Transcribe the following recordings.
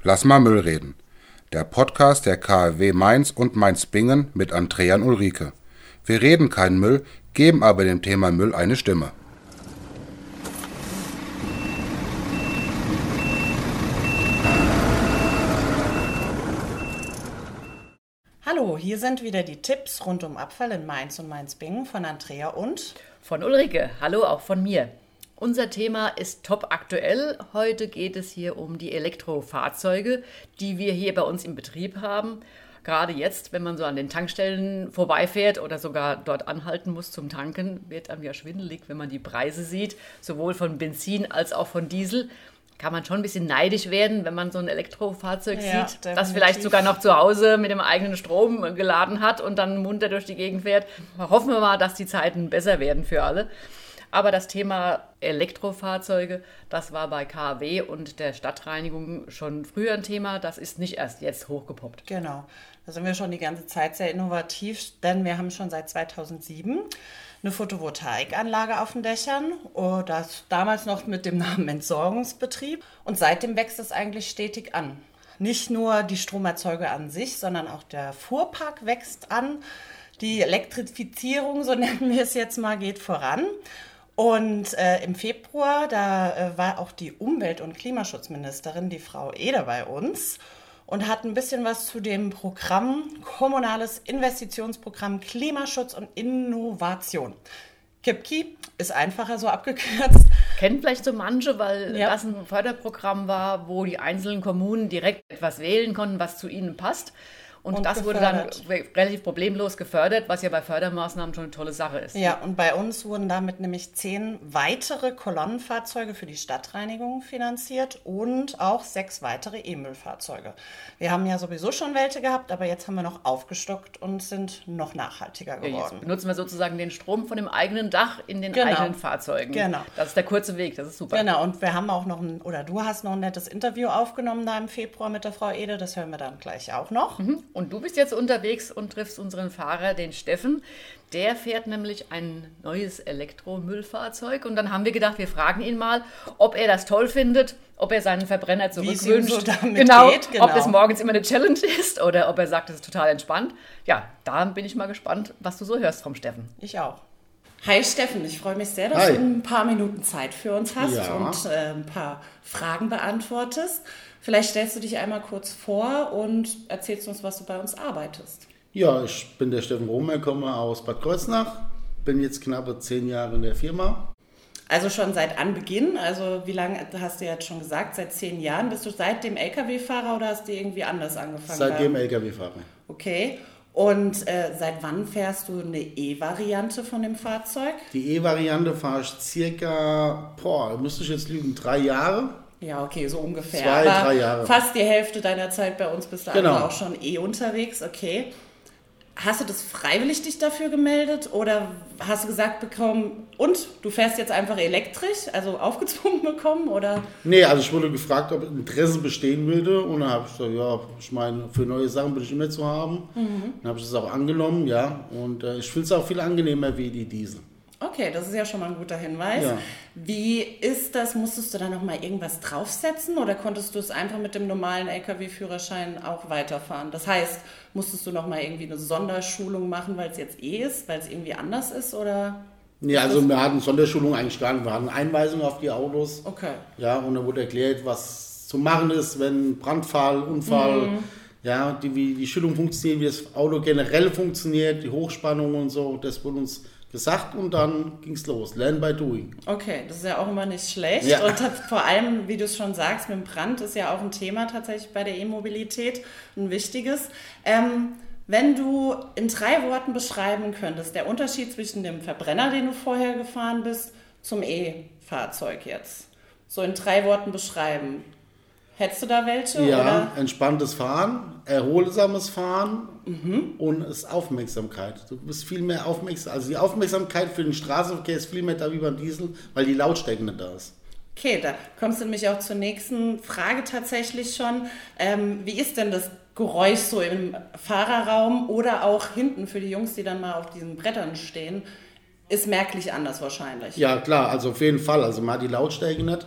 Lass mal Müll reden. Der Podcast der KfW Mainz und Mainz-Bingen mit Andrea und Ulrike. Wir reden keinen Müll, geben aber dem Thema Müll eine Stimme. Hallo, hier sind wieder die Tipps rund um Abfall in Mainz und Mainz-Bingen von Andrea und von Ulrike. Hallo auch von mir. Unser Thema ist top aktuell. Heute geht es hier um die Elektrofahrzeuge, die wir hier bei uns im Betrieb haben. Gerade jetzt, wenn man so an den Tankstellen vorbeifährt oder sogar dort anhalten muss zum Tanken, wird einem ja schwindelig, wenn man die Preise sieht, sowohl von Benzin als auch von Diesel. Kann man schon ein bisschen neidisch werden, wenn man so ein Elektrofahrzeug sieht, definitiv. Das vielleicht sogar noch zu Hause mit dem eigenen Strom geladen hat und dann munter durch die Gegend fährt. Hoffen wir mal, dass die Zeiten besser werden für alle. Aber das Thema Elektrofahrzeuge, das war bei KfW und der Stadtreinigung schon früher ein Thema. Das ist nicht erst jetzt hochgepoppt. Genau, da sind wir schon die ganze Zeit sehr innovativ, denn wir haben schon seit 2007 eine Photovoltaikanlage auf den Dächern, das damals noch mit dem Namen Entsorgungsbetrieb. Und seitdem wächst es eigentlich stetig an. Nicht nur die Stromerzeuger an sich, sondern auch der Fuhrpark wächst an. Die Elektrifizierung, so nennen wir es jetzt mal, geht voran. Und im Februar, da war auch die Umwelt- und Klimaschutzministerin, die Frau Eder, bei uns und hat ein bisschen was zu dem Programm, Kommunales Investitionsprogramm Klimaschutz und Innovation. KIPKI ist einfacher so abgekürzt. Kennen vielleicht so manche, weil das ein Förderprogramm war, wo die einzelnen Kommunen direkt etwas wählen konnten, was zu ihnen passt. Und das wurde dann relativ problemlos gefördert, was ja bei Fördermaßnahmen schon eine tolle Sache ist. Ja, und bei uns wurden damit nämlich 10 weitere Kolonnenfahrzeuge für die Stadtreinigung finanziert und auch 6 weitere E-Müllfahrzeuge. Wir haben ja sowieso schon welche gehabt, aber jetzt haben wir noch aufgestockt und sind noch nachhaltiger geworden. Jetzt benutzen wir sozusagen den Strom von dem eigenen Dach in den eigenen Fahrzeugen. Genau. Das ist der kurze Weg, das ist super. Genau, und wir haben auch noch du hast noch ein nettes Interview aufgenommen da im Februar mit der Frau Ede, das hören wir dann gleich auch noch. Und du bist jetzt unterwegs und triffst unseren Fahrer, den Steffen. Der fährt nämlich ein neues Elektromüllfahrzeug. Und dann haben wir gedacht, wir fragen ihn mal, ob er das toll findet, ob er seinen Verbrenner zurückwünscht. So damit geht, Ob das morgens immer eine Challenge ist oder ob er sagt, es ist total entspannt. Ja, da bin ich mal gespannt, was du so hörst vom Steffen. Ich auch. Hi Steffen, ich freue mich sehr, dass du ein paar Minuten Zeit für uns hast und ein paar Fragen beantwortest. Vielleicht stellst du dich einmal kurz vor und erzählst uns, was du bei uns arbeitest. Ja, ich bin der Steffen Romer, komme aus Bad Kreuznach, bin jetzt knappe 10 Jahre in der Firma. Also schon seit Anbeginn, also wie lange hast du jetzt schon gesagt, seit 10 Jahren? Bist du seitdem LKW-Fahrer oder hast du irgendwie anders angefangen? Seitdem LKW-Fahrer. Okay. Und seit wann fährst du eine E-Variante von dem Fahrzeug? Die E-Variante fahre ich circa, müsste ich jetzt lügen, 3 Jahre. Ja, okay, so ungefähr. 2-3 Jahre. Fast die Hälfte deiner Zeit bei uns bist du also auch schon unterwegs, okay. Hast du das freiwillig dich dafür gemeldet oder hast du gesagt bekommen, und du fährst jetzt einfach elektrisch, also aufgezwungen bekommen, oder? Nee, also ich wurde gefragt, ob Interesse bestehen würde und dann habe ich gesagt, ich meine, für neue Sachen bin ich immer zu haben. Dann habe ich das auch angenommen, und ich finde es auch viel angenehmer wie die Diesel. Okay, das ist ja schon mal ein guter Hinweis. Ja. Wie ist das? Musstest du da nochmal irgendwas draufsetzen oder konntest du es einfach mit dem normalen LKW-Führerschein auch weiterfahren? Das heißt, musstest du nochmal irgendwie eine Sonderschulung machen, weil es jetzt ist, weil es irgendwie anders ist, oder? Ja, also wir hatten Sonderschulung eigentlich gar nicht. Wir hatten Einweisungen auf die Autos. Okay. Ja, und dann wurde erklärt, was zu machen ist, wenn Brandfall, Unfall, wie die Schüttung funktioniert, wie das Auto generell funktioniert, die Hochspannung und so, das wurde uns gesagt und dann ging es los. Learn by doing. Okay, das ist ja auch immer nicht schlecht. Ja. Und vor allem, wie du es schon sagst, mit dem Brand ist ja auch ein Thema tatsächlich bei der E-Mobilität, ein wichtiges. Wenn du in 3 Worten beschreiben könntest, der Unterschied zwischen dem Verbrenner, den du vorher gefahren bist, zum E-Fahrzeug jetzt. So in 3 Worten beschreiben. Hättest du da welche? Ja, oder? Entspanntes Fahren, erholsames Fahren und es Aufmerksamkeit. Du bist viel mehr aufmerksam. Also die Aufmerksamkeit für den Straßenverkehr ist viel mehr da wie beim Diesel, weil die Lautstärke nicht da ist. Okay, da kommst du nämlich auch zur nächsten Frage tatsächlich schon. Wie ist denn das Geräusch so im Fahrerraum oder auch hinten für die Jungs, die dann mal auf diesen Brettern stehen? Ist merklich anders wahrscheinlich. Ja, klar, also auf jeden Fall. Also man hat die Lautstärke nicht.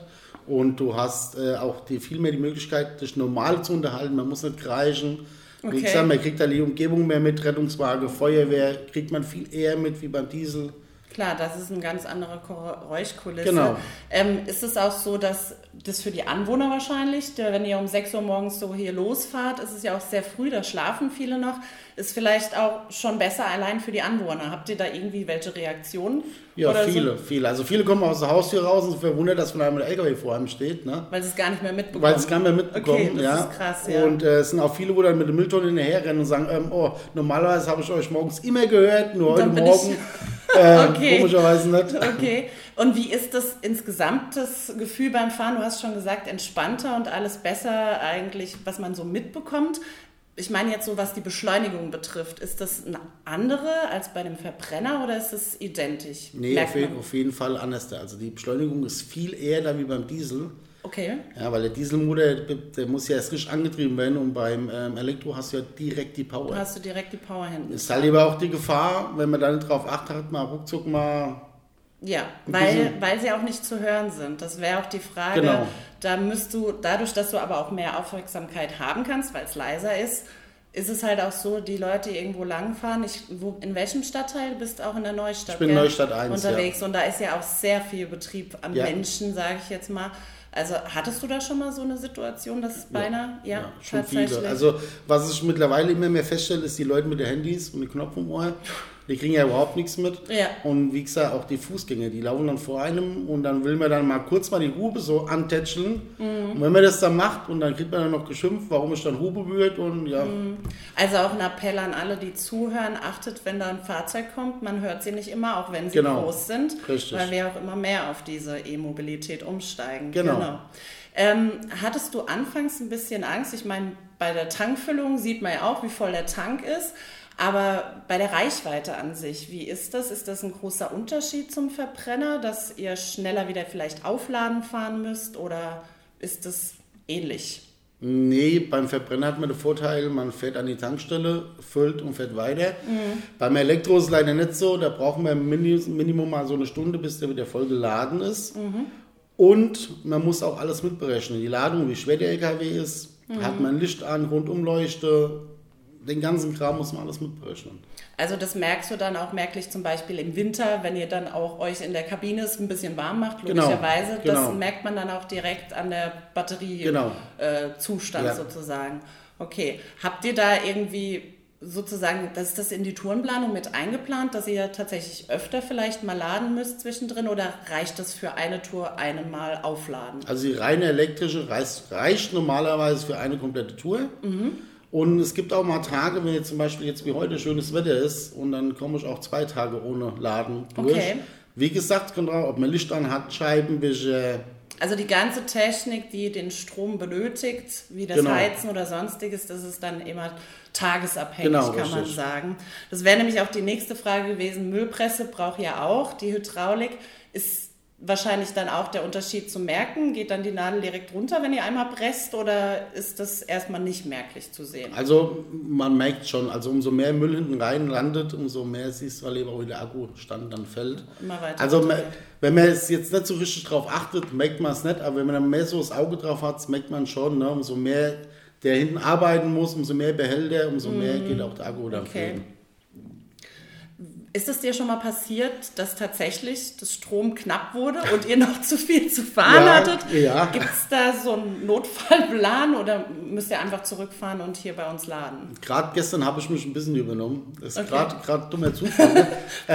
Und du hast auch viel mehr die Möglichkeit, dich normal zu unterhalten. Man muss nicht kreischen. Okay. Wie gesagt, man kriegt da die Umgebung mehr mit, Rettungswagen, Feuerwehr, kriegt man viel eher mit wie beim Diesel. Klar, das ist eine ganz andere Geräuschkulisse. Genau. Ist es auch so, dass das für die Anwohner wahrscheinlich, wenn ihr um 6 Uhr morgens so hier losfahrt, ist es ja auch sehr früh, da schlafen viele noch, ist vielleicht auch schon besser allein für die Anwohner. Habt ihr da irgendwie welche Reaktionen? Ja, oder viele. Also viele kommen aus der Haustür raus und sind verwundert, dass von einem LKW vor einem steht. Ne? Weil sie es gar nicht mehr mitbekommen. Weil sie es gar nicht mehr mitbekommen. Okay, das ist krass, ja. Und es sind auch viele, wo dann mit der Mülltonne hinterherrennen und sagen, normalerweise habe ich euch morgens immer gehört, nur heute Morgen okay. komischerweise nicht. Okay. Und wie ist das insgesamt das Gefühl beim Fahren? Du hast schon gesagt, entspannter und alles besser eigentlich, was man so mitbekommt. Ich meine jetzt so, was die Beschleunigung betrifft. Ist das eine andere als bei dem Verbrenner oder ist es identisch? Nee, auf jeden Fall anders. Also die Beschleunigung ist viel eher da wie beim Diesel. Okay. Ja, weil der Dieselmotor, der muss ja erst richtig angetrieben werden und beim Elektro hast du ja direkt die Power. Hast du direkt die Power hinten. Ist halt aber auch die Gefahr, wenn man da nicht drauf achtet, mal ruckzuck mal... Ja, weil sie auch nicht zu hören sind. Das wäre auch die Frage. Genau. Da dadurch, dass du aber auch mehr Aufmerksamkeit haben kannst, weil es leiser ist es halt auch so, die Leute, die irgendwo langfahren. In welchem Stadtteil? Du bist auch in der Neustadt, Ich bin in Neustadt 1, unterwegs. ja. Und da ist ja auch sehr viel Betrieb an Menschen, sage ich jetzt mal. Also hattest du da schon mal so eine Situation, dass beinahe, schon tatsächlich? viele. Also was ich mittlerweile immer mehr feststelle, ist die Leute mit den Handys und den Knopf im Ohr. Die kriegen ja überhaupt nichts mit. Ja. Und wie gesagt, auch die Fußgänger, die laufen dann vor einem und dann will man dann mal kurz mal die Hupe so antätscheln. Und wenn man das dann macht und dann kriegt man dann noch geschimpft, warum ich dann Hupe berührt und ja. Also auch ein Appell an alle, die zuhören, achtet, wenn da ein Fahrzeug kommt, man hört sie nicht immer, auch wenn sie groß sind, richtig. Weil wir auch immer mehr auf diese E-Mobilität umsteigen. Genau. Hattest du anfangs ein bisschen Angst? Ich meine, bei der Tankfüllung sieht man ja auch, wie voll der Tank ist. Aber bei der Reichweite an sich, wie ist das? Ist das ein großer Unterschied zum Verbrenner, dass ihr schneller wieder vielleicht aufladen fahren müsst oder ist das ähnlich? Nee, beim Verbrenner hat man den Vorteil, man fährt an die Tankstelle, füllt und fährt weiter. Beim Elektro ist es leider nicht so, da brauchen wir Minimum mal so eine Stunde, bis der wieder voll geladen ist. Und man muss auch alles mitberechnen. Die Ladung, wie schwer der LKW ist, hat man Licht an, Rundumleuchte, den ganzen Kram muss man alles mitberechnen. Also das merkst du dann auch merklich zum Beispiel im Winter, wenn ihr dann auch euch in der Kabine ein bisschen warm macht, logischerweise. Genau. Das merkt man dann auch direkt an der Batteriezustand sozusagen. Okay, habt ihr da irgendwie sozusagen, ist das in die Tourenplanung mit eingeplant, dass ihr tatsächlich öfter vielleicht mal laden müsst zwischendrin oder reicht das für eine Tour einmal aufladen? Also die reine elektrische reicht normalerweise für eine komplette Tour. Und es gibt auch mal Tage, wenn jetzt zum Beispiel jetzt wie heute schönes Wetter ist und dann komme ich auch 2 Tage ohne Laden durch. Okay. Wie gesagt, kommt drauf, ob man Licht an hat, Scheibenwischer. Also die ganze Technik, die den Strom benötigt, wie das Heizen oder sonstiges, das ist dann immer tagesabhängig, kann man sagen. Das wäre nämlich auch die nächste Frage gewesen. Müllpresse braucht ja auch, die Hydraulik ist wahrscheinlich dann auch der Unterschied zu merken. Geht dann die Nadel direkt runter, wenn ihr einmal presst oder ist das erstmal nicht merklich zu sehen? Also man merkt schon, also umso mehr Müll hinten rein landet, umso mehr siehst du, weil eben auch wieder Akkustand dann fällt. Immer weiter. Also wenn man es jetzt nicht so richtig drauf achtet, merkt man es nicht, aber wenn man dann mehr so das Auge drauf hat, merkt man schon, ne? Umso mehr der hinten arbeiten muss, umso mehr behält er, umso mehr geht auch der Akku dann fliegen. Ist es dir schon mal passiert, dass tatsächlich das Strom knapp wurde und ihr noch zu viel zu fahren hattet? Ja. Gibt es da so einen Notfallplan oder müsst ihr einfach zurückfahren und hier bei uns laden? Gerade gestern habe ich mich ein bisschen übernommen. Das ist gerade dummer Zufall.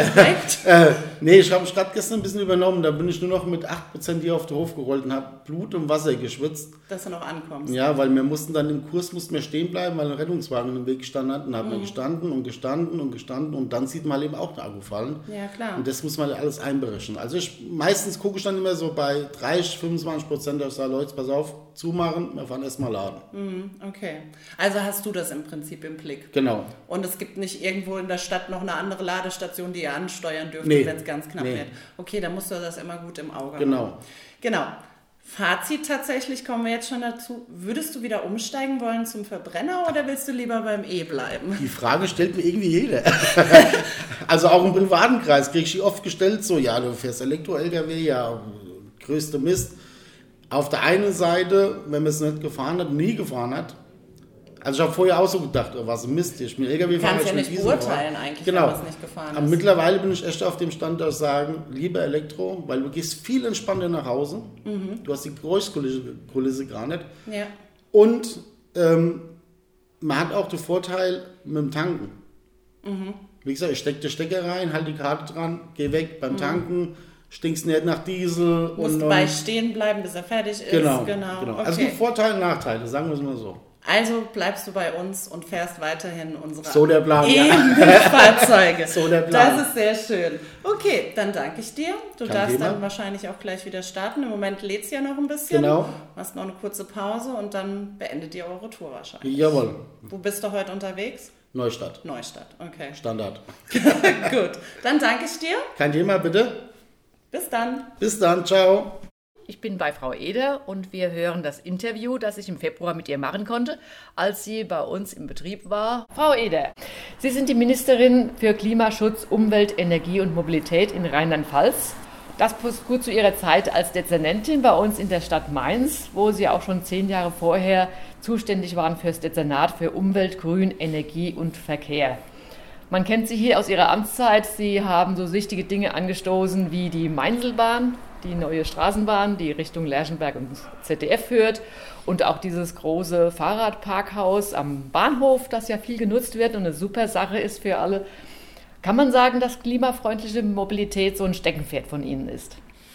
Nee, ich habe mich gerade gestern ein bisschen übernommen. Da bin ich nur noch mit 8% hier auf den Hof gerollt und habe Blut und Wasser geschwitzt. Dass du noch ankommst. Ja, weil wir mussten dann im Kurs stehen bleiben, weil ein Rettungswagen im Weg gestanden hat. Und dann hat man gestanden und dann sieht man eben auch den Akku fallen. Ja, klar. Und das muss man alles einberechnen. Also meistens gucke ich dann immer so bei 30-25%, dass ich sage, Leute, pass auf, zumachen, wir fahren erstmal laden. Okay. Also hast du das im Prinzip im Blick. Genau. Und es gibt nicht irgendwo in der Stadt noch eine andere Ladestation, die ihr ansteuern dürft, wenn es ganz knapp wird. Okay, dann musst du das immer gut im Auge haben. Genau. Fazit tatsächlich, kommen wir jetzt schon dazu. Würdest du wieder umsteigen wollen zum Verbrenner oder willst du lieber beim E bleiben? Die Frage stellt mir irgendwie jeder. Also auch im privaten Kreis kriege ich die oft gestellt, so, ja, du fährst Elektro-LKW, ja, größte Mist. Auf der einen Seite, wenn man es nicht gefahren hat, nie gefahren hat, also ich habe vorher auch so gedacht, oh, was ein Mist, ich bin LKW-Fahrer. Kannst ja nicht beurteilen eigentlich, genau. wenn man es nicht gefahren ist. Aber mittlerweile bin ich echt auf dem Stand, dass ich sage, lieber Elektro, weil du gehst viel entspannter nach Hause. Du hast die Geräuschkulisse gar nicht. Ja. Und man hat auch den Vorteil mit dem Tanken. Wie gesagt, ich stecke den Stecker rein, halte die Karte dran, gehe weg beim Tanken, stinkst nicht nach Diesel. Musst dabei stehen bleiben, bis er fertig ist. Genau. Okay. Also es gibt Vorteile und Nachteile, sagen wir es mal so. Also bleibst du bei uns und fährst weiterhin unsere So der Plan, E-Fahrzeuge. So der Plan. Das ist sehr schön. Okay, dann danke ich dir. Du Kein darfst Thema. Dann wahrscheinlich auch gleich wieder starten. Im Moment lädt es ja noch ein bisschen. Genau. Machst noch eine kurze Pause und dann beendet ihr eure Tour wahrscheinlich. Jawohl. Wo bist du heute unterwegs? Neustadt. Neustadt, okay. Standard. Gut, dann danke ich dir. Kein Thema, bitte. Bis dann. Bis dann, ciao. Ich bin bei Frau Eder und wir hören das Interview, das ich im Februar mit ihr machen konnte, als sie bei uns im Betrieb war. Frau Eder, Sie sind die Ministerin für Klimaschutz, Umwelt, Energie und Mobilität in Rheinland-Pfalz. Das passt gut zu Ihrer Zeit als Dezernentin bei uns in der Stadt Mainz, wo Sie auch schon 10 Jahre vorher zuständig waren für das Dezernat für Umwelt, Grün, Energie und Verkehr. Man kennt Sie hier aus Ihrer Amtszeit. Sie haben so wichtige Dinge angestoßen wie die Mainzelbahn, die neue Straßenbahn, die Richtung Lerchenberg und ZDF führt, und auch dieses große Fahrradparkhaus am Bahnhof, das ja viel genutzt wird und eine super Sache ist für alle. Kann man sagen, dass klimafreundliche Mobilität so ein Steckenpferd von Ihnen ist?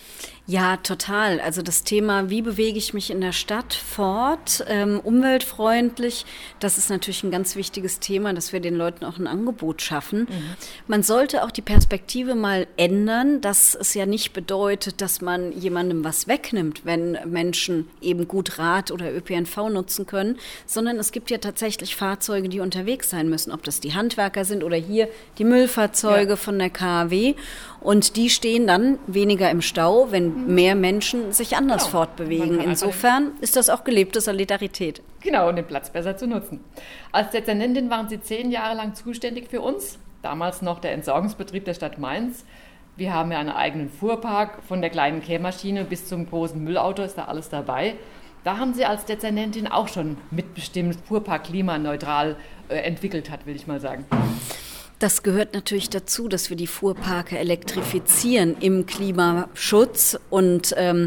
Ja, total. Also das Thema, wie bewege ich mich in der Stadt fort, umweltfreundlich, das ist natürlich ein ganz wichtiges Thema, dass wir den Leuten auch ein Angebot schaffen. Man sollte auch die Perspektive mal ändern, dass es ja nicht bedeutet, dass man jemandem was wegnimmt, wenn Menschen eben gut Rad oder ÖPNV nutzen können, sondern es gibt ja tatsächlich Fahrzeuge, die unterwegs sein müssen, ob das die Handwerker sind oder hier die Müllfahrzeuge von der KAW. Und die stehen dann weniger im Stau, wenn mehr Menschen sich anders fortbewegen. Insofern ist das auch gelebte Solidarität. Genau, und den Platz besser zu nutzen. Als Dezernentin waren Sie 10 Jahre lang zuständig für uns, damals noch der Entsorgungsbetrieb der Stadt Mainz. Wir haben ja einen eigenen Fuhrpark, von der kleinen Kehrmaschine bis zum großen Müllauto ist da alles dabei. Da haben Sie als Dezernentin auch schon mitbestimmt, Fuhrpark klimaneutral entwickelt hat, will ich mal sagen. Das gehört natürlich dazu, dass wir die Fuhrparke elektrifizieren im Klimaschutz. Und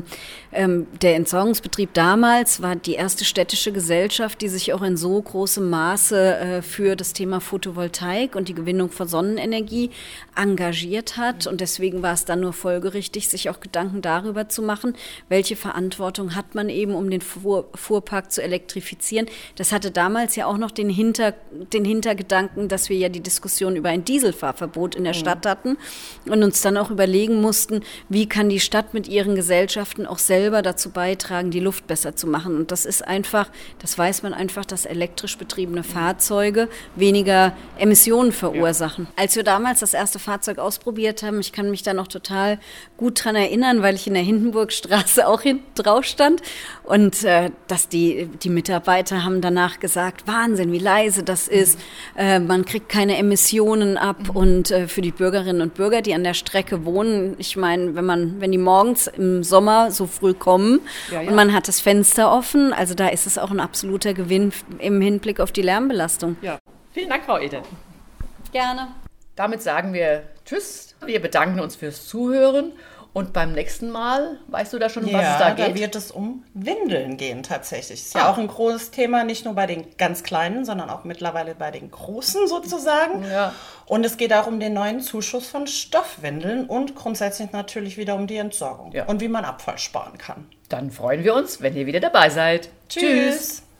der Entsorgungsbetrieb damals war die erste städtische Gesellschaft, die sich auch in so großem Maße für das Thema Photovoltaik und die Gewinnung von Sonnenenergie engagiert hat. Und deswegen war es dann nur folgerichtig, sich auch Gedanken darüber zu machen, welche Verantwortung hat man eben, um den Fuhrpark zu elektrifizieren. Das hatte damals ja auch noch den Hintergedanken, dass wir ja die Diskussion über ein Dieselfahrverbot in der Stadt hatten und uns dann auch überlegen mussten, wie kann die Stadt mit ihren Gesellschaften auch selber dazu beitragen, die Luft besser zu machen. Und das ist einfach, das weiß man einfach, dass elektrisch betriebene Fahrzeuge weniger Emissionen verursachen. Als wir damals das erste Fahrzeug ausprobiert haben, ich kann mich da noch total gut dran erinnern, weil ich in der Hindenburgstraße auch hinten drauf stand und dass die Mitarbeiter haben danach gesagt, Wahnsinn, wie leise das ist, man kriegt keine Emissionen ab und für die Bürgerinnen und Bürger, die an der Strecke wohnen, ich meine, wenn die morgens im Sommer so früh kommen und man hat das Fenster offen, also da ist es auch ein absoluter Gewinn im Hinblick auf die Lärmbelastung. Ja. Vielen Dank, Frau Eder. Gerne. Damit sagen wir Tschüss. Wir bedanken uns fürs Zuhören. Und beim nächsten Mal, weißt du da schon, um was es da geht? Ja, da wird es um Windeln gehen tatsächlich. Ist ja auch ein großes Thema, nicht nur bei den ganz Kleinen, sondern auch mittlerweile bei den Großen sozusagen. Ja. Und es geht auch um den neuen Zuschuss von Stoffwindeln und grundsätzlich natürlich wieder um die Entsorgung und wie man Abfall sparen kann. Dann freuen wir uns, wenn ihr wieder dabei seid. Tschüss.